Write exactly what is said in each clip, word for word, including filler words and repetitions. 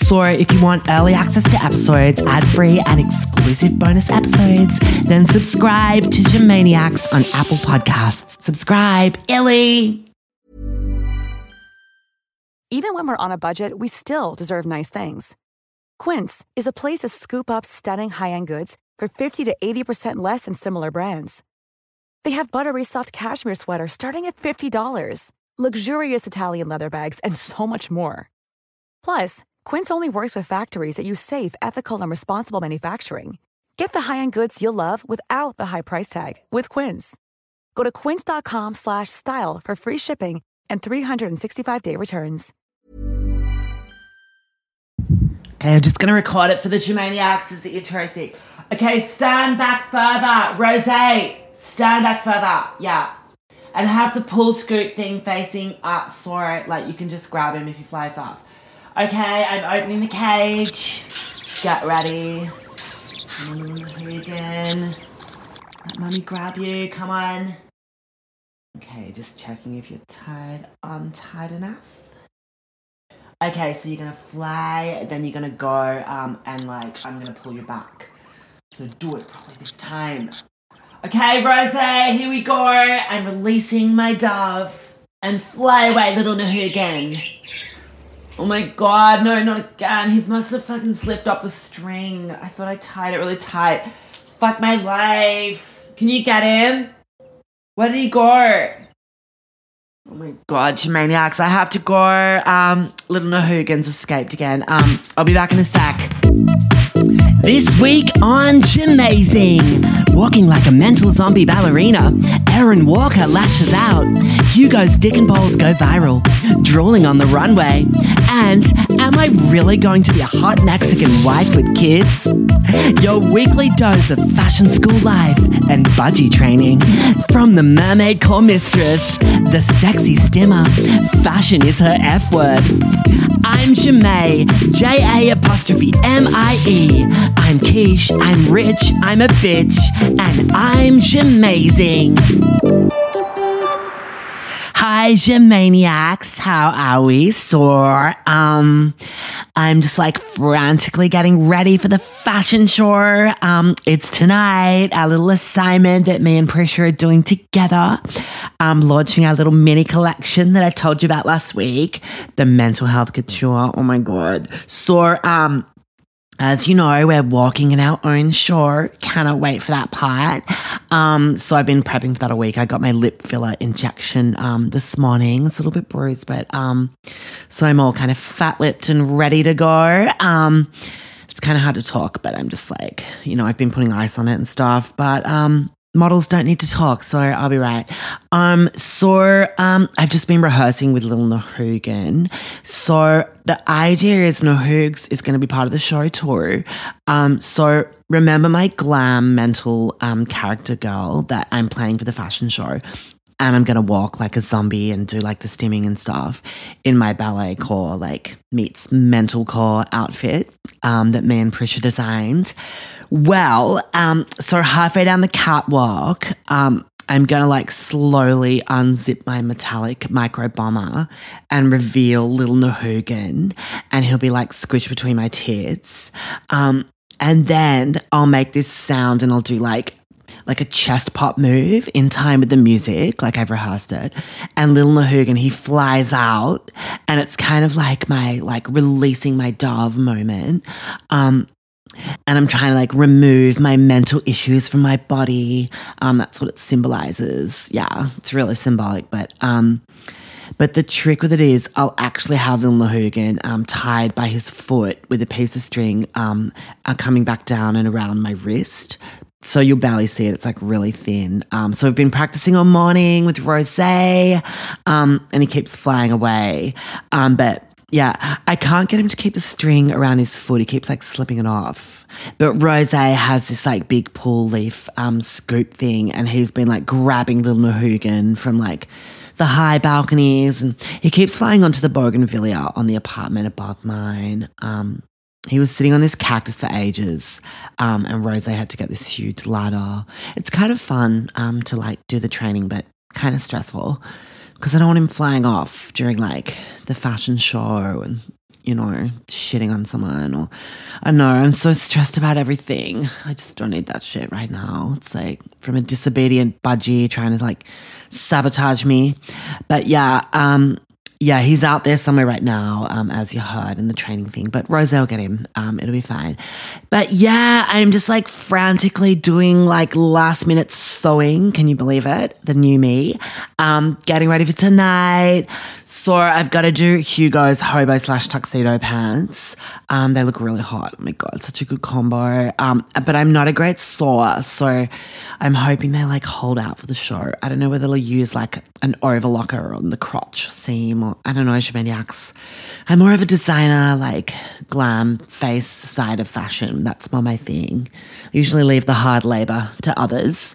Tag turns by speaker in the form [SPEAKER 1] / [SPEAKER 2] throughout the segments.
[SPEAKER 1] So if you want early access to episodes, ad-free and exclusive bonus episodes, then subscribe to Gymaniacs on Apple Podcasts. Subscribe, Illy!
[SPEAKER 2] Even when we're on a budget, we still deserve nice things. Quince is a place to scoop up stunning high-end goods for fifty to eighty percent less than similar brands. They have buttery soft cashmere sweaters starting at fifty dollars, luxurious Italian leather bags, and so much more. Plus, Quince only works with factories that use safe, ethical, and responsible manufacturing. Get the high-end goods you'll love without the high price tag with Quince. Go to quince.com slash style for free shipping and three sixty-five day returns.
[SPEAKER 1] Okay, I'm just going to record it for the Gymaniacs as the intro thing. Okay, stand back further. Rosé, stand back further. Yeah. And have the pull scoop thing facing up so like you can just grab him if he flies off. Okay, I'm opening the cage. Get ready. Here again. Let mommy grab you. Come on. Okay, just checking if you're tied on tight enough. Okay, so you're going to fly, then you're going to go, um, and, like, I'm going to pull you back. So do it properly this time. Okay, Rosé, here we go. I'm releasing my dove. And fly away, little Nahugan. Oh my god, no, not again. He must have fucking slipped off the string. I thought I tied it really tight. Fuck my life. Can you get him? Where did he go? Oh my god, Gymaniacs, I have to go. Um, little Nahugan's escaped again. Um, I'll be back in a sec. This week on Gymazing, walking like a mental zombie ballerina, Erin Walker lashes out, Hugo's dick and balls go viral, drooling on the runway, and am I really going to be a hot Mexican wife with kids? Your weekly dose of fashion school life and budgie training from the mermaid core mistress, the sexy stimmer. Fashion is her F word. I'm Jemay, J A apostrophe M I E. I'm quiche, I'm rich, I'm a bitch, and I'm Gymazing. Hi, Gymaniacs. How are we? So, um, I'm just like frantically getting ready for the fashion show. Um, it's tonight, our little assignment that me and Prisha are doing together. Um, launching our little mini collection that I told you about last week, the Mental Health Couture. Oh my God. So, um, as you know, we're walking in our own show. Cannot wait for that part. Um, so I've been prepping for that a week. I got my lip filler injection um, this morning. It's a little bit bruised, but um, so I'm all kind of fat-lipped and ready to go. Um, it's kind of hard to talk, but I'm just like, you know, I've been putting ice on it and stuff. But um, models don't need to talk, so I'll be right. Um, so um, I've just been rehearsing with Lil Nahugan. So the idea is Nahugs is going to be part of the show too. Um, so remember my glam mental um, character girl that I'm playing for the fashion show, and I'm going to walk like a zombie and do like the stimming and stuff in my ballet core, like meets mental core outfit um, that me and Prisha designed. Well, um, so halfway down the catwalk, um, I'm going to like slowly unzip my metallic micro bomber and reveal little Nahugan, and he'll be like squished between my tits. Um, and then I'll make this sound and I'll do like like a chest pop move in time with the music, like I've rehearsed it. And little Nahugan, he flies out, and it's kind of like my like releasing my dove moment. Um, And I'm trying to like remove my mental issues from my body. Um, that's what it symbolizes. Yeah, it's really symbolic. But um, but the trick with it is I'll actually have Lil Nahugan um, tied by his foot with a piece of string um, uh, coming back down and around my wrist. So you'll barely see it. It's like really thin. Um, so I've been practicing all morning with Rosé, um, and he keeps flying away. Um, but yeah, I can't get him to keep the string around his foot. He keeps like slipping it off. But Rosé has this like big pull leaf um, scoop thing, and he's been like grabbing Lil Nahugan from like the high balconies, and he keeps flying onto the bougainvillea on the apartment above mine. Um, he was sitting on this cactus for ages, um, and Rosé had to get this huge ladder. It's kind of fun um, to like do the training, but kind of stressful because I don't want him flying off during like the fashion show and, you know, shitting on someone or, I don't know, I'm so stressed about everything. I just don't need that shit right now. It's like from a disobedient budgie trying to like sabotage me. But yeah, um, yeah, he's out there somewhere right now, um, as you heard in the training thing. But Rosé will get him. Um, it'll be fine. But yeah, I'm just like frantically doing like last minute sewing. Can you believe it? The new me. Um, getting ready for tonight. So I've got to do Hugo's hobo slash tuxedo pants. Um, they look really hot. Oh my God, such a good combo. Um, but I'm not a great sewer, so I'm hoping they like hold out for the show. I don't know whether they'll use like an overlocker on the crotch seam or I don't know, Shemaniacs. I'm more of a designer, like glam face side of fashion. That's more my thing. I usually leave the hard labor to others.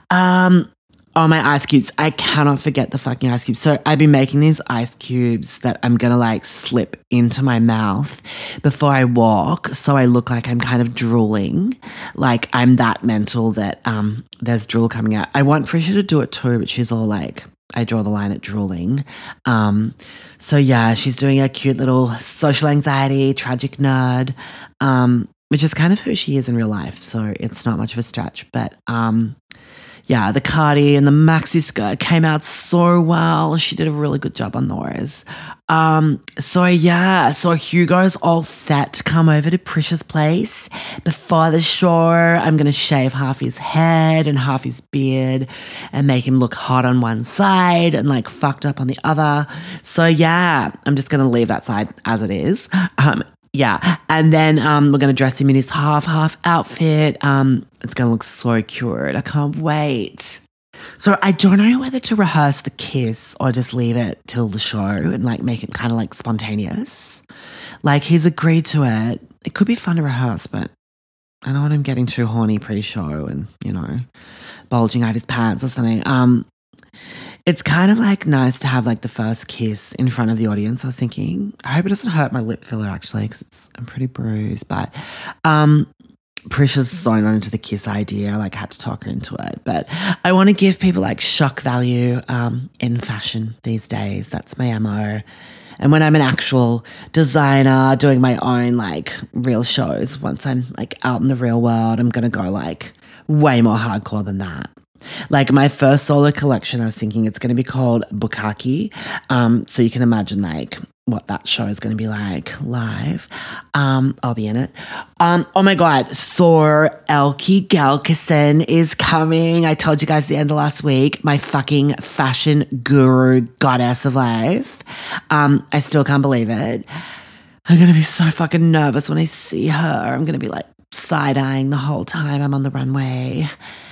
[SPEAKER 1] Um, Oh, my ice cubes. I cannot forget the fucking ice cubes. So I've been making these ice cubes that I'm going to like slip into my mouth before I walk. So I look like I'm kind of drooling. Like I'm that mental that um, there's drool coming out. I want Frisha to do it too, but she's all like, I draw the line at drooling. Um, so yeah, she's doing a cute little social anxiety, tragic nerd, um, which is kind of who she is in real life. So it's not much of a stretch, but um, yeah, the cardi and the maxi skirt came out so well. She did a really good job on those. Um, so yeah, so Hugo's all set to come over to Prisha's place before the show. I'm going to shave half his head and half his beard and make him look hot on one side and like fucked up on the other. So yeah, I'm just going to leave that side as it is. Um, Yeah, and then um, we're going to dress him in his half-half outfit. Um, it's going to look so cute. I can't wait. So I don't know whether to rehearse the kiss or just leave it till the show and like make it kind of like spontaneous. Like he's agreed to it. It could be fun to rehearse, but I don't want him getting too horny pre-show and, you know, bulging out his pants or something. Um, It's kind of like nice to have like the first kiss in front of the audience, I was thinking. I hope it doesn't hurt my lip filler actually because I'm pretty bruised. But um, Prisha's so not into the kiss idea. Like I had to talk her into it. But I want to give people like shock value um, in fashion these days. That's my M O. And when I'm an actual designer doing my own like real shows, once I'm like out in the real world, I'm going to go like way more hardcore than that. Like my first solo collection, I was thinking it's going to be called Bukkake. Um, so you can imagine like what that show is going to be like live. Um, I'll be in it. Um, oh my God. So Elke Gelkison is coming. I told you guys the end of last week, my fucking fashion guru goddess of life. Um, I still can't believe it. I'm going to be so fucking nervous when I see her. I'm going to be like side-eyeing the whole time I'm on the runway.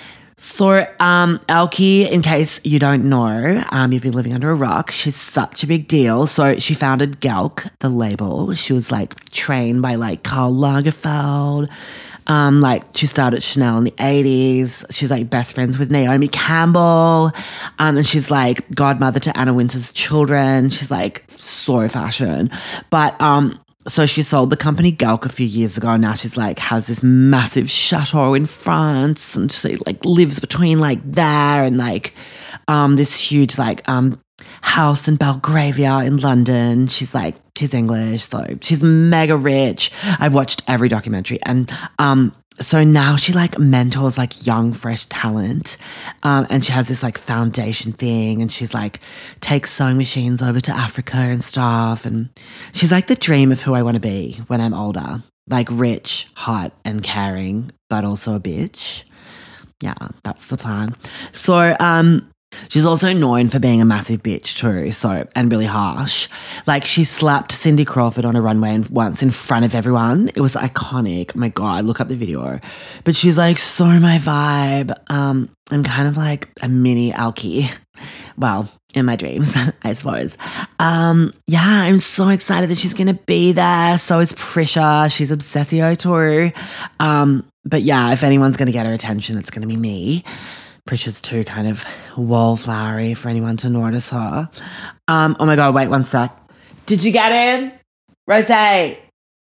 [SPEAKER 1] So, um, Elke, in case you don't know, um, you've been living under a rock, she's such a big deal. So she founded Gelk, the label. She was like trained by like Karl Lagerfeld. Um, like she started Chanel in the eighties. She's like best friends with Naomi Campbell. Um, and she's like godmother to Anna Wintour's children. She's like so fashion. But, um, so she sold the company Gelk a few years ago. Now she's like has this massive chateau in France, and she like lives between like there and like um this huge like um house in Belgravia in London. She's like she's English, so she's mega rich. I've watched every documentary, and um so now she like mentors like young, fresh talent. Um, and she has this like foundation thing, and she's like takes sewing machines over to Africa and stuff. And she's like the dream of who I want to be when I'm older. Like rich, hot and caring, but also a bitch. Yeah, that's the plan. So, um, she's also known for being a massive bitch too, so and really harsh. Like she slapped Cindy Crawford on a runway in, once in front of everyone. It was iconic. Oh my God, look up the video. But she's like so my vibe. Um, I'm kind of like a mini Elke. Well, in my dreams, I suppose. Um, yeah, I'm so excited that she's gonna be there. So is Prisha. She's obsessio too. Um, but yeah, if anyone's gonna get her attention, it's gonna be me. Prisha's too kind of wallflowery for anyone to notice her. Um, oh my God, wait one sec. Did you get in? Rosé.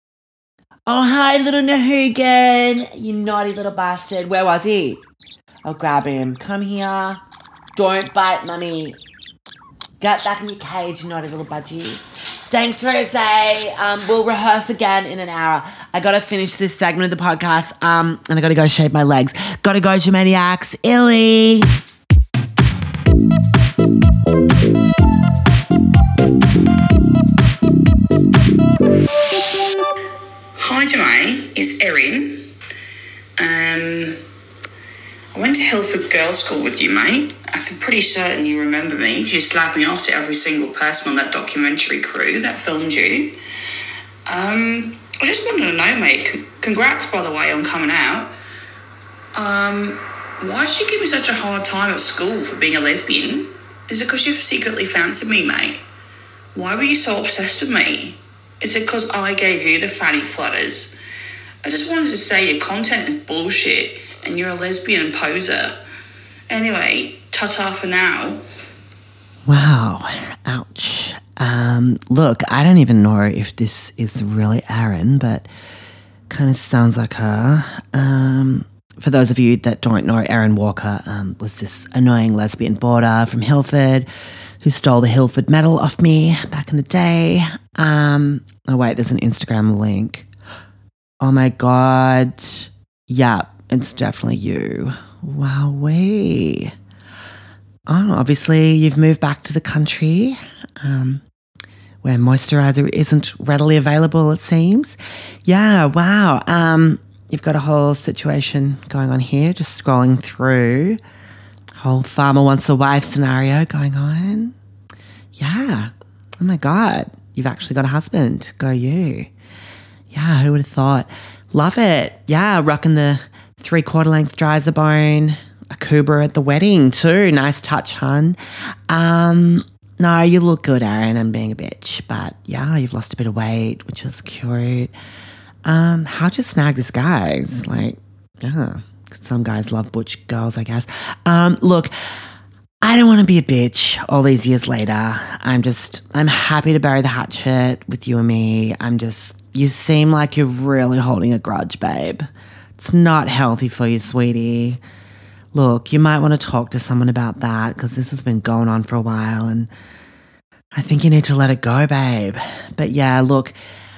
[SPEAKER 1] Oh, hi, little Nahugan. You naughty little bastard. Where was he? I'll grab him. Come here. Don't bite, mummy. Get back in your cage, you naughty little budgie. Thanks, Rose. Um, we'll rehearse again in an hour. I got to finish this segment of the podcast, um, and I got to go shave my legs. Got to go, Gemaniacs. Illy.
[SPEAKER 3] Hi, Jemay. It's Erin. Um, I went to Hilford Girls' School with you, mate. I'm pretty certain you remember me because you slapped me off to every single person on that documentary crew that filmed you. Um, I just wanted to know, mate. C- congrats, by the way, on coming out. Um, why did you give me such a hard time at school for being a lesbian? Is it because you secretly fancied me, mate? Why were you so obsessed with me? Is it because I gave you the fanny flutters? I just wanted to say your content is bullshit and you're a lesbian poser. Anyway, ta-ta for now.
[SPEAKER 1] Wow. Ouch. Um, look, I don't even know if this is really Erin, but kind of sounds like her. Um, for those of you that don't know, Erin Walker um, was this annoying lesbian boarder from Hilford who stole the Hilford medal off me back in the day. Um, oh, wait, there's an Instagram link. Oh, my God. Yep, it's definitely you. Wowee. Oh, obviously you've moved back to the country um, where moisturiser isn't readily available, it seems. Yeah, wow. Um, you've got a whole situation going on here, just scrolling through. Whole farmer wants a wife scenario going on. Yeah. Oh, my God. You've actually got a husband. Go you. Yeah, who would have thought? Love it. Yeah, rocking the three-quarter length dryzer bone. A Kubra at the wedding too. Nice touch, hun. Um, no, you look good, Erin. I'm being a bitch. But yeah, you've lost a bit of weight, which is cute. Um, how'd you snag this guy? It's like, yeah, some guys love butch girls, I guess. Um, look, I don't want to be a bitch all these years later. I'm just, I'm happy to bury the hatchet with you and me. I'm just, you seem like you're really holding a grudge, babe. It's not healthy for you, sweetie. Look, you might want to talk to someone about that because this has been going on for a while and I think you need to let it go, babe. But yeah, look,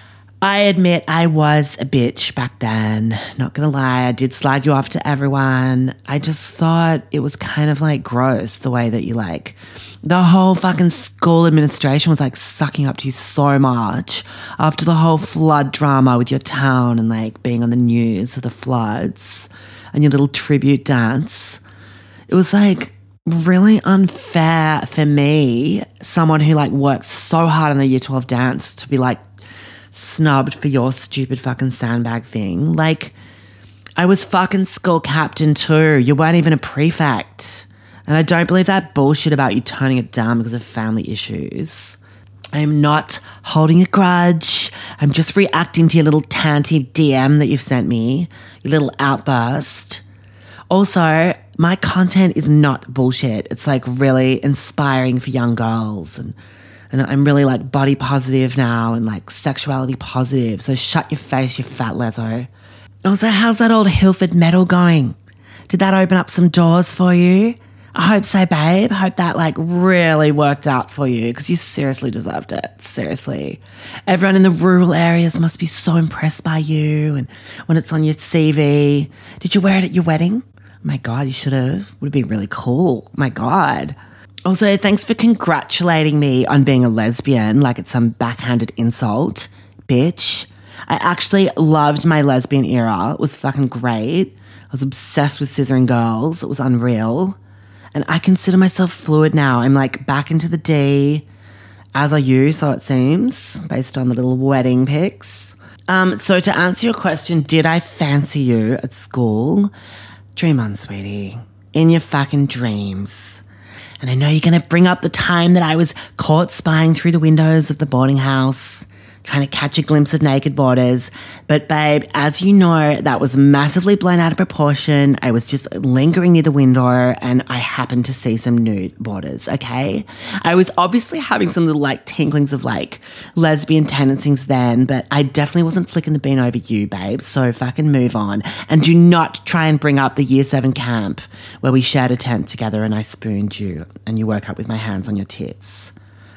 [SPEAKER 1] I admit I was a bitch back then. Not gonna lie, I did slag you off to everyone. I just thought it was kind of like gross the way that you like, the whole fucking school administration was like sucking up to you so much after the whole flood drama with your town and like being on the news of the floods. And your little tribute dance. It was like really unfair for me, someone who like worked so hard on the year twelve dance, to be like snubbed for your stupid fucking sandbag thing. Like, I was fucking school captain too. You weren't even a prefect. And I don't believe that bullshit about you turning it down because of family issues. I'm not holding a grudge. I'm just reacting to your little tanty D M that you've sent me, your little outburst. Also, my content is not bullshit. It's like really inspiring for young girls. And, and I'm really like body positive now and like sexuality positive. So shut your face, you fat lezo. Also, how's that old Hilford medal going? Did that open up some doors for you? I hope so, babe. I hope that like really worked out for you because you seriously deserved it. Seriously. Everyone in the rural areas must be so impressed by you and when it's on your C V. Did you wear it at your wedding? Oh my God, you should have. Would have been really cool. Oh my God. Also, thanks for congratulating me on being a lesbian like it's some backhanded insult. Bitch. I actually loved my lesbian era. It was fucking great. I was obsessed with scissoring girls. It was unreal. And I consider myself fluid now. I'm like back into the D, as are you, so it seems, based on the little wedding pics. Um, so to answer your question, did I fancy you at school? Dream on, sweetie. In your fucking dreams. And I know you're going to bring up the time that I was caught spying through the windows of the boarding house, trying to catch a glimpse of naked boarders. But babe, as you know, that was massively blown out of proportion. I was just lingering near the window and I happened to see some nude boarders, okay? I was obviously having some little like tinklings of like lesbian tendencies then, but I definitely wasn't flicking the bean over you, babe. So fucking move on. And do not try and bring up the year seven camp where we shared a tent together and I spooned you and you woke up with my hands on your tits.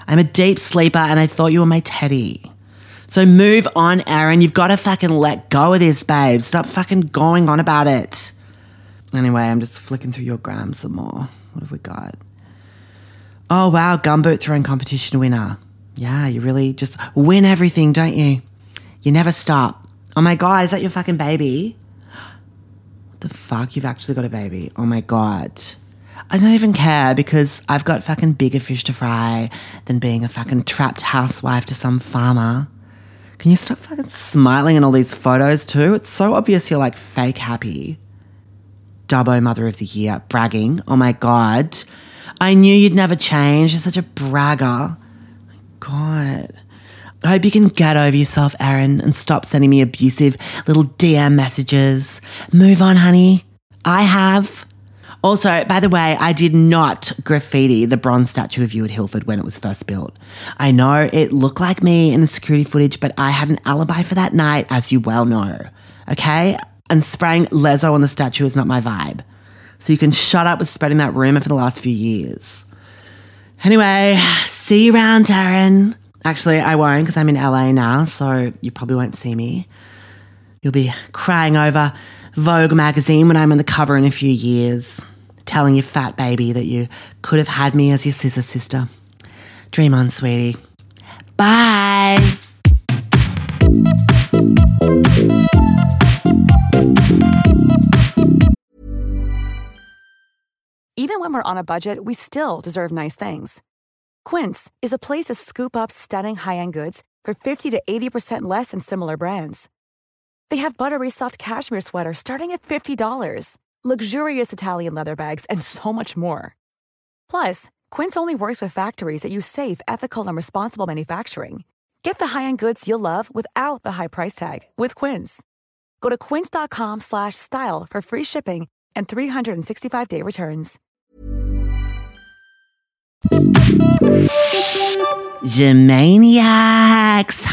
[SPEAKER 1] I'm a deep sleeper and I thought you were my teddy. So move on, Erin. You've got to fucking let go of this, babe. Stop fucking going on about it. Anyway, I'm just flicking through your gram some more. What have we got? Oh, wow, gumboot throwing competition winner. Yeah, you really just win everything, don't you? You never stop. Oh my God, is that your fucking baby? What the fuck? You've actually got a baby. Oh my God. I don't even care because I've got fucking bigger fish to fry than being a fucking trapped housewife to some farmer. Can you stop fucking smiling in all these photos too? It's so obvious you're like fake happy. Dubbo Mother of the Year, bragging. Oh my God. I knew you'd never change. You're such a bragger. Oh my God. I hope you can get over yourself, Erin, and stop sending me abusive little D M messages. Move on, honey. I have. Also, by the way, I did not graffiti the bronze statue of you at Hilford when it was first built. I know it looked like me in the security footage, but I had an alibi for that night, as you well know. Okay? And spraying Lezo on the statue is not my vibe. So you can shut up with spreading that rumour for the last few years. Anyway, see you around, Erin. Actually, I won't because I'm in L A now, so you probably won't see me. You'll be crying over Vogue magazine when I'm on the cover in a few years, telling your fat baby that you could have had me as your scissor sister. Dream on, sweetie. Bye.
[SPEAKER 2] Even when we're on a budget, we still deserve nice things. Quince is a place to scoop up stunning high-end goods for fifty to eighty percent less than similar brands. They have buttery soft cashmere sweaters starting at fifty dollars, luxurious Italian leather bags, and so much more. Plus, Quince only works with factories that use safe, ethical, and responsible manufacturing. Get the high-end goods you'll love without the high price tag with Quince. Go to quince.com slash style for free shipping and three sixty-five day returns.
[SPEAKER 1] Gemaniacs,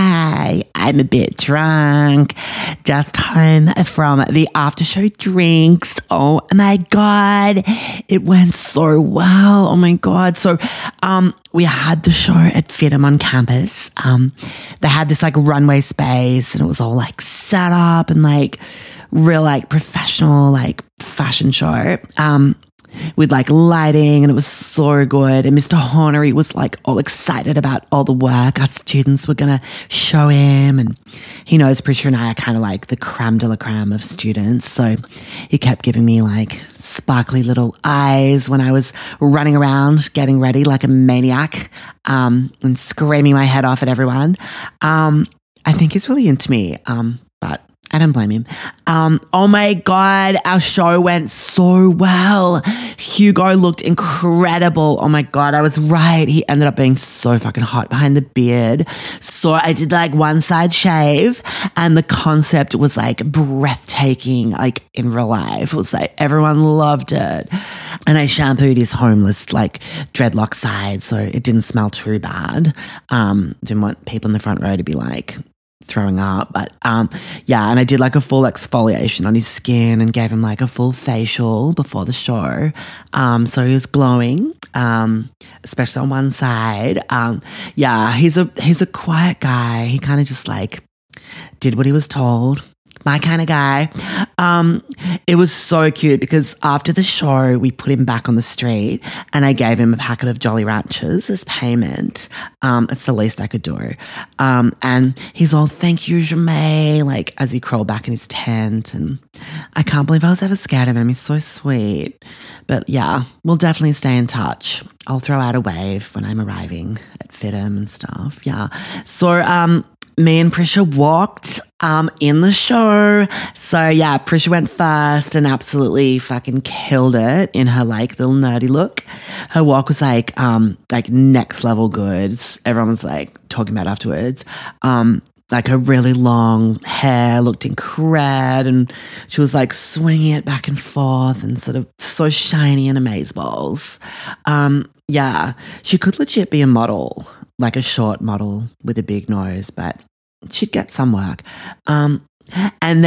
[SPEAKER 1] hi. I'm a bit drunk. Just home from the after show drinks. Oh my God. It went so well. Oh my God. So um, we had the show at Fidham on campus. Um, they had this like runway space and it was all like set up and like real like professional like fashion show. Um, with like lighting and it was so good. And Mister Hornery was like all excited about all the work our students were going to show him. And he knows Prisha and I are kind of like the creme de la creme of students. So he kept giving me like sparkly little eyes when I was running around getting ready like a maniac um, and screaming my head off at everyone. Um, I think he's really into me, um, but I don't blame him. Um, oh my God, our show went so well. Hugo looked incredible. Oh my God, I was right. He ended up being so fucking hot behind the beard. So I did like one side shave and the concept was like breathtaking, like in real life. It was like everyone loved it. And I shampooed his homeless like dreadlock side so it didn't smell too bad. Um, didn't want people in the front row to be like, throwing up, but um yeah, and I did like a full exfoliation on his skin and gave him like a full facial before the show, um so he was glowing, um especially on one side. Um yeah, he's a he's a quiet guy. He kind of just like did what he was told. My kind of guy. Um, it was so cute because after the show, we put him back on the street and I gave him a packet of Jolly Ranchers as payment. Um, it's the least I could do. Um, and he's all, thank you, Jamae, like as he crawled back in his tent. And I can't believe I was ever scared of him. He's so sweet. But yeah, we'll definitely stay in touch. I'll throw out a wave when I'm arriving at Fidham and stuff. Yeah. So, um, me and Prisha walked um, in the show. So yeah, Prisha went first and absolutely fucking killed it in her like little nerdy look. Her walk was like um, like next level good. Everyone was like talking about it afterwards. Um, like her really long hair looked incredible and she was like swinging it back and forth and sort of so shiny and amazeballs. Um, yeah, she could legit be a model. Like a short model with a big nose, but she'd get some work. Um, and then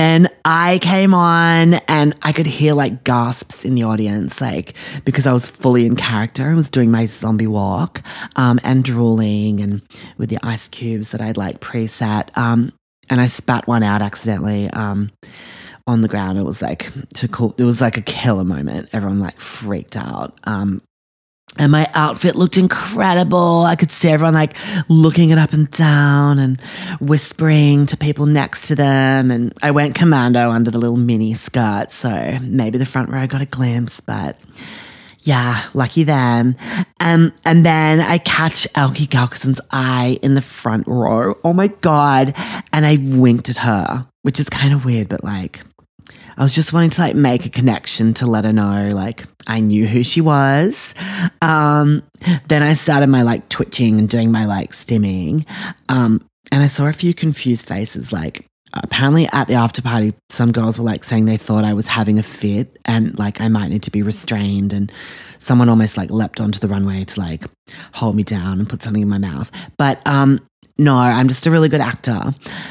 [SPEAKER 1] I came on and I could hear like gasps in the audience, like because I was fully in character. I was doing my zombie walk um, and drooling and with the ice cubes that I'd like preset. Um, and I spat one out accidentally um, on the ground. It was like to cool. It was like a killer moment. Everyone like freaked out. Um, And my outfit looked incredible. I could see everyone like looking it up and down and whispering to people next to them. And I went commando under the little mini skirt. So maybe the front row got a glimpse, but yeah, lucky them. Um, and then I catch Elkie Galkison's eye in the front row. Oh my God. And I winked at her, which is kind of weird, but like, I was just wanting to like make a connection to let her know like I knew who she was. Um, then I started my like twitching and doing my like stimming. Um, and I saw a few confused faces. Like apparently at the after party, some girls were like saying they thought I was having a fit and like I might need to be restrained. And someone almost like leapt onto the runway to like hold me down and put something in my mouth. But um, no, I'm just a really good actor.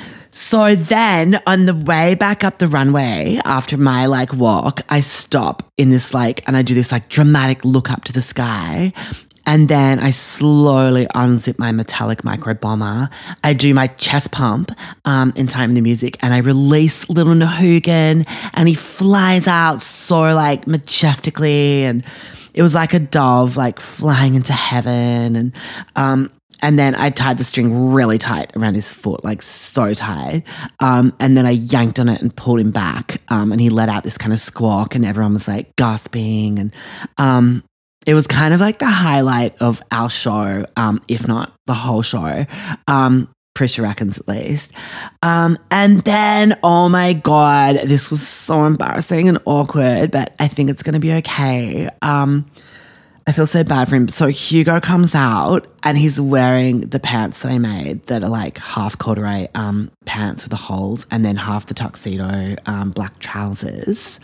[SPEAKER 1] So then on the way back up the runway after my like walk, I stop in this like, and I do this like dramatic look up to the sky. And then I slowly unzip my metallic micro bomber. I do my chest pump um, in time in the music and I release Little Nahugan and he flies out so like majestically. And it was like a dove like flying into heaven. And, um, And then I tied the string really tight around his foot, like so tight. Um, and then I yanked on it and pulled him back. Um, and he let out this kind of squawk and everyone was like gasping. And um, it was kind of like the highlight of our show, um, if not the whole show. Um, Prisha reckons at least. Um, and then, oh my God, this was so embarrassing and awkward, but I think it's going to be okay. Um I feel so bad for him. So Hugo comes out and he's wearing the pants that I made that are like half corduroy um, pants with the holes and then half the tuxedo um, black trousers.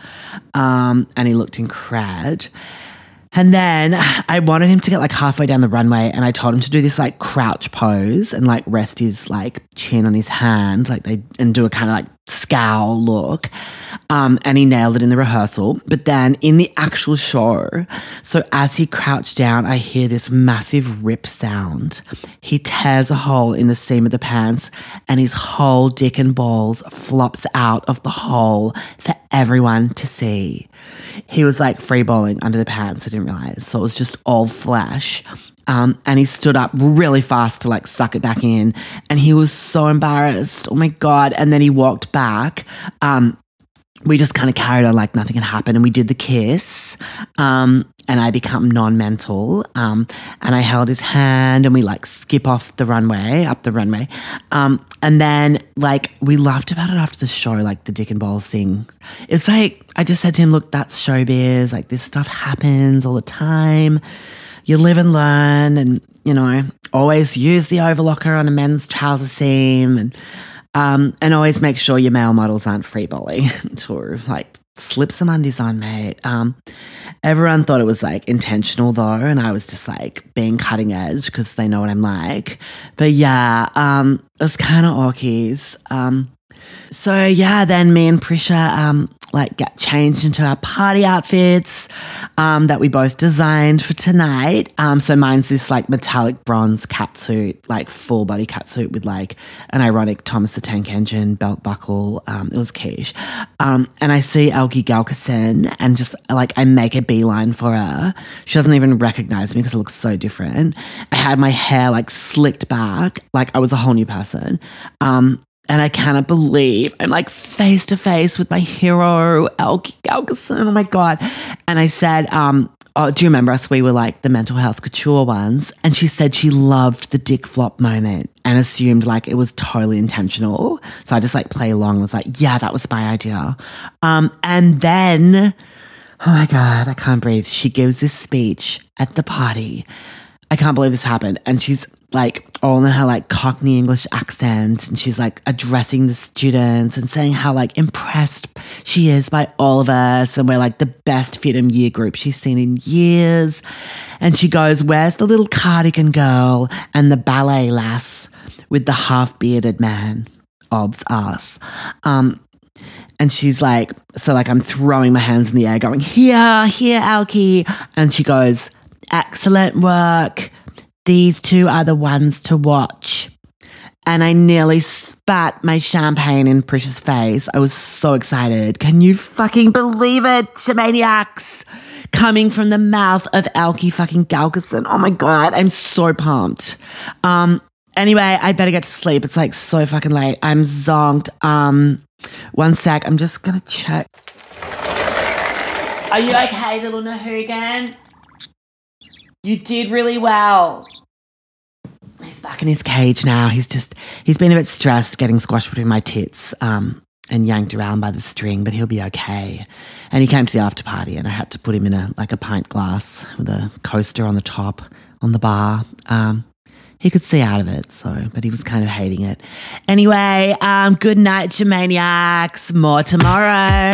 [SPEAKER 1] Um, and he looked incredible. And then I wanted him to get like halfway down the runway and I told him to do this like crouch pose and like rest his like chin on his hand like they and do a kind of like scowl look. Um, and he nailed it in the rehearsal. But then in the actual show, so as he crouched down, I hear this massive rip sound. He tears a hole in the seam of the pants and his whole dick and balls flops out of the hole for everyone to see. He was like freeballing under the pants, I didn't realize. So it was just all flesh. Um, and he stood up really fast to like suck it back in. And he was so embarrassed. Oh my God. And then he walked back. Um, we just kind of carried on like nothing had happened and we did the kiss. Um, and I become non-mental. Um, and I held his hand and we like skip off the runway, up the runway. Um, and then like we laughed about it after the show, like the dick and balls thing. It's like, I just said to him, look, that's showbiz. Like this stuff happens all the time. You live and learn and, you know, always use the overlocker on a men's trouser seam and um, and always make sure your male models aren't freeballing to like slip some undies on, mate. Um, everyone thought it was like intentional though and I was just like being cutting edge because they know what I'm like. But yeah, um, it was kind of orkies. Um, so yeah, then me and Prisha um, like get changed into our party outfits um, that we both designed for tonight. Um, so mine's this like metallic bronze catsuit, like full body catsuit with like an ironic Thomas the Tank Engine belt buckle. Um, it was quiche. Um, and I see Elkie Galkison and just like I make a beeline for her. She doesn't even recognize me because it looks so different. I had my hair like slicked back, like I was a whole new person. Um, And I cannot believe I'm like face to face with my hero, Elkie Galkison. Oh my God. And I said, um, oh, do you remember us? We were like the mental health couture ones. And she said she loved the dick flop moment and assumed like it was totally intentional. So I just like play along and was like, yeah, that was my idea. Um, and then, oh my God, I can't breathe. She gives this speech at the party. I can't believe this happened. And she's like all in her like Cockney English accent and she's like addressing the students and saying how like impressed she is by all of us and we're like the best FITM year group she's seen in years. And she goes, where's the little cardigan girl and the ballet lass with the half-bearded man? Ob's ass. Um, and she's like, so like I'm throwing my hands in the air going, here, here, Alki. And she goes, excellent work. These two are the ones to watch. And I nearly spat my champagne in Prisha's face. I was so excited. Can you fucking believe it, Shamaniacs? Coming from the mouth of Alki fucking Galkison. Oh my God, I'm so pumped. Um, anyway, I better get to sleep. It's like so fucking late. I'm zonked. Um, one sec, I'm just gonna check. Are you okay, little Nahugan? You did really well. He's back in his cage now. He's just, he's been a bit stressed getting squashed between my tits um, and yanked around by the string, but he'll be okay. And he came to the after party and I had to put him in a like a pint glass with a coaster on the top on the bar. Um, he could see out of it, so, but he was kind of hating it. Anyway, um, good night, Shamaniacs. More tomorrow.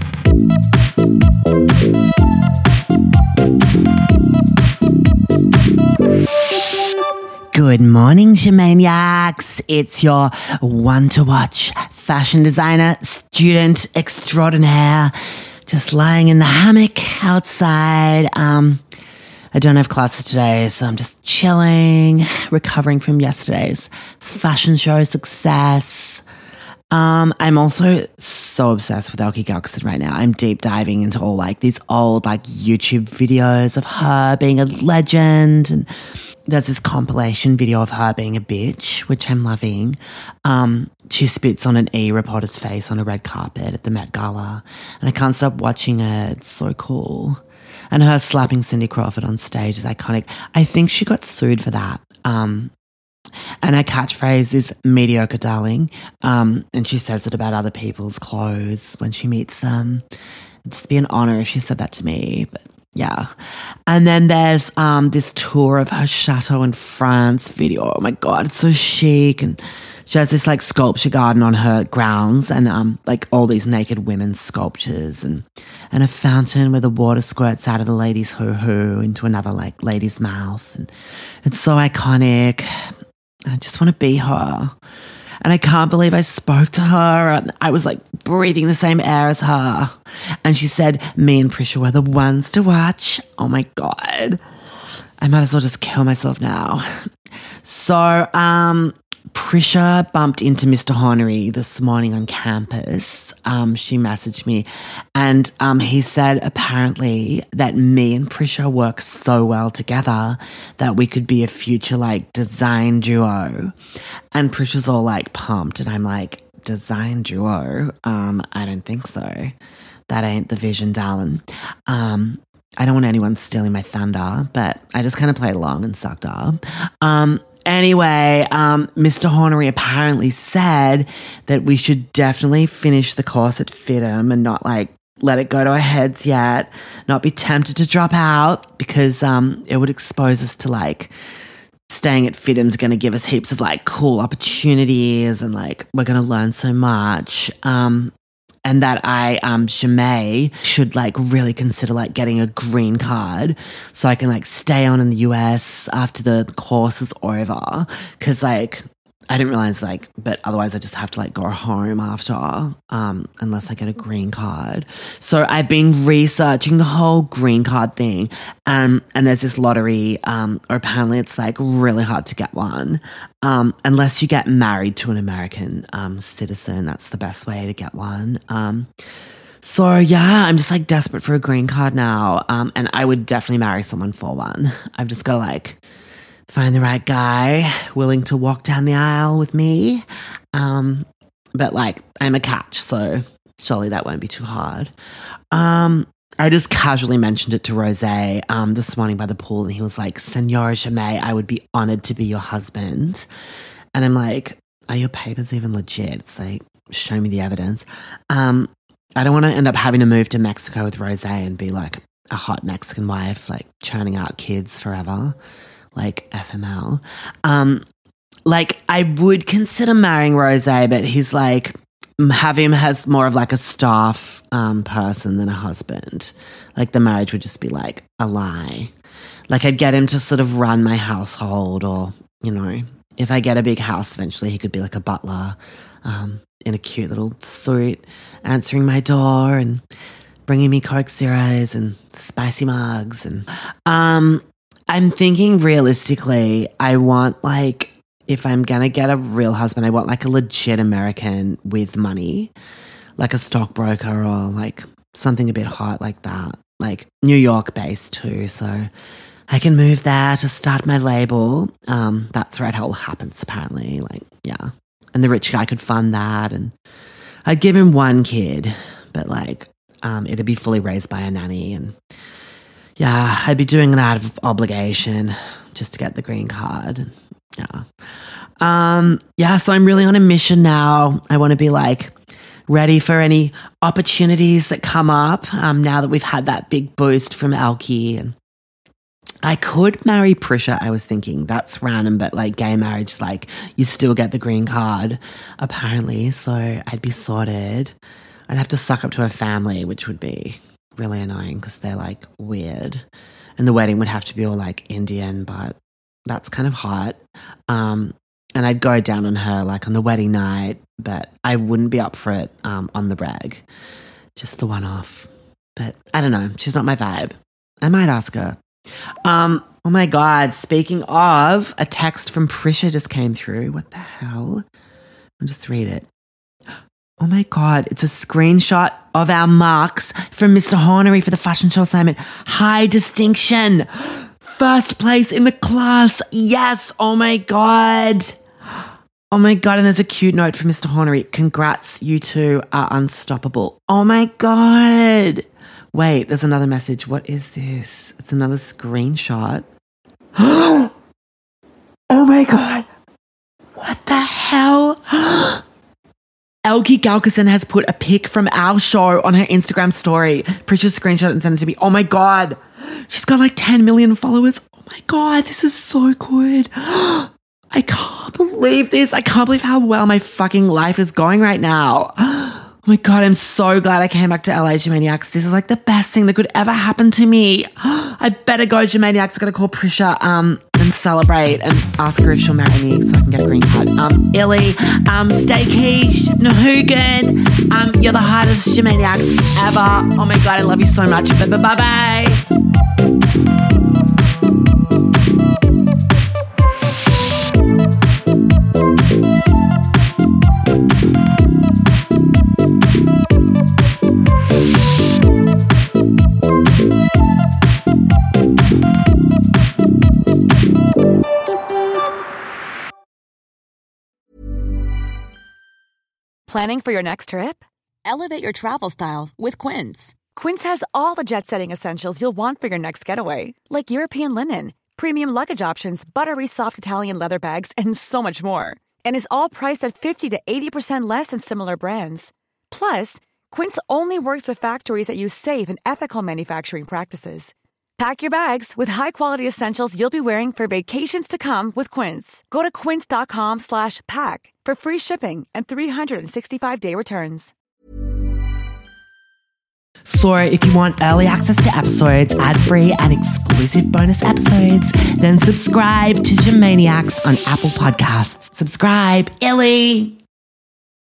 [SPEAKER 1] Good morning, Shamaniacs. It's your one to watch fashion designer, student extraordinaire, just lying in the hammock outside. Um, I don't have classes today, so I'm just chilling, recovering from yesterday's fashion show success. Um, I'm also so obsessed with Alki Galkison right now. I'm deep diving into all like these old like YouTube videos of her being a legend, and there's this compilation video of her being a bitch, which I'm loving. Um, she spits on an E reporter's face on a red carpet at the Met Gala, and I can't stop watching it. It's so cool. And her slapping Cindy Crawford on stage is iconic. I think she got sued for that. Um, and her catchphrase is mediocre, darling. Um, and she says it about other people's clothes when she meets them. It'd just be an honor if she said that to me, but yeah. And then there's um, this tour of her chateau in France video. Oh my God, it's so chic. And she has this like sculpture garden on her grounds and um, like all these naked women's sculptures and, and a fountain where the water squirts out of the lady's hoo-hoo into another like lady's mouth. And it's so iconic. I just want to be her. And I can't believe I spoke to her and I was like breathing the same air as her. And she said, me and Prisha were the ones to watch. Oh my God. I might as well just kill myself now. So, um, Prisha bumped into Mister Hornery this morning on campus. Um, she messaged me and um, he said apparently that me and Prisha work so well together that we could be a future like design duo. And Prisha's all like pumped and I'm like, design duo? Um, I don't think so. That ain't the vision, darling. Um, I don't want anyone stealing my thunder, but I just kind of played along and sucked up. Um, Anyway, um, Mister Hornery apparently said that we should definitely finish the course at FITM and not like let it go to our heads yet, not be tempted to drop out because um, it would expose us to like staying at FITM's going to give us heaps of like cool opportunities and like we're going to learn so much. Um, and that I, um, Shimei, should like really consider like getting a green card so I can like stay on in the U S after the course is over. Cause like, I didn't realize like, but otherwise I just have to like go home after, um, unless I get a green card. So I've been researching the whole green card thing. Um, and there's this lottery, um, or apparently it's like really hard to get one. Um, unless you get married to an American, um, citizen, that's the best way to get one. Um, so yeah, I'm just like desperate for a green card now. Um, and I would definitely marry someone for one. I've just got to like, find the right guy willing to walk down the aisle with me. Um, but like, I'm a catch, so surely that won't be too hard. Um, I just casually mentioned it to Rosé um, this morning by the pool, and he was like, Senora Chimay, I would be honored to be your husband. And I'm like, are your papers even legit? It's like, show me the evidence. Um, I don't want to end up having to move to Mexico with Rosé and be like a hot Mexican wife, like churning out kids forever. Like F M L. Um, like I would consider marrying Rosé, but he's like, have him as more of like a staff um, person than a husband. Like the marriage would just be like a lie. Like I'd get him to sort of run my household or, you know, if I get a big house eventually, he could be like a butler. Um, in a cute little suit, answering my door and bringing me Coke Zeros and spicy mugs. And um, I'm thinking realistically, I want like, if I'm going to get a real husband, I want like a legit American with money, like a stockbroker or like something a bit hot like that, like New York based too. So I can move there to start my label. Um, that's where it all happens apparently. Like, yeah. And the rich guy could fund that. And I'd give him one kid, but like um, it'd be fully raised by a nanny. And yeah, I'd be doing it out of obligation just to get the green card. Yeah. Um, yeah, so I'm really on a mission now. I want to be like ready for any opportunities that come up um, now that we've had that big boost from Elkie. And I could marry Prisha, I was thinking. That's random, but like gay marriage, like you still get the green card, apparently. So I'd be sorted. I'd have to suck up to her family, which would be really annoying because they're like weird. And the wedding would have to be all like Indian, but that's kind of hot. Um, and I'd go down on her like on the wedding night, but I wouldn't be up for it um, on the brag. Just the one off. But I don't know. She's not my vibe. I might ask her. Um, oh my God. Speaking of, a text from Prisha just came through. What the hell? I'll just read it. Oh my God. It's a screenshot of our marks from Mister Hornery for the fashion show assignment. High distinction. First place in the class. Yes. Oh my God. Oh my God. And there's a cute note from Mister Hornery. Congrats. You two are unstoppable. Oh my God. Wait, there's another message. What is this? It's another screenshot. Oh my God. What the hell? Elkie Galkison has put a pic from our show on her Instagram story. Prisha screenshot it and sent it to me. Oh my God. She's got like ten million followers. Oh my God, this is so good. I can't believe this. I can't believe how well my fucking life is going right now. Oh my God, I'm so glad I came back to L A, Gemaniacs. This is like the best thing that could ever happen to me. I better go, Gemaniacs. Gotta call Prisha um, and celebrate and ask her if she'll marry me so I can get a green card. Um, Illy, um, stay quiche, Nahugan. Um, you're the hardest Gemaniacs ever. Oh my God, I love you so much. Bye-bye-bye.
[SPEAKER 2] Planning for your next trip?
[SPEAKER 4] Elevate your travel style with Quince.
[SPEAKER 2] Quince has all the jet-setting essentials you'll want for your next getaway, like European linen, premium luggage options, buttery soft Italian leather bags, and so much more. And is all priced at fifty to eighty percent less than similar brands. Plus, Quince only works with factories that use safe and ethical manufacturing practices. Pack your bags with high-quality essentials you'll be wearing for vacations to come with Quince. Go to quince.com slash pack for free shipping and three sixty-five day returns.
[SPEAKER 1] So if you want early access to episodes, ad-free and exclusive bonus episodes, then subscribe to Gemaniacs on Apple Podcasts. Subscribe, Illy!